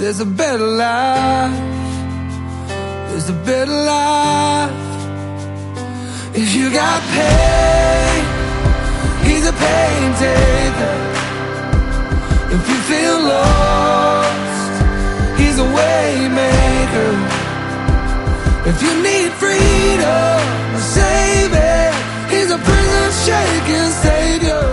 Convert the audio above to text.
there's a better life. There's a better life. If you got pain, he's a pain taker. If you feel lost, he's a way maker. If you need freedom, a saving, he's a prison shaking savior.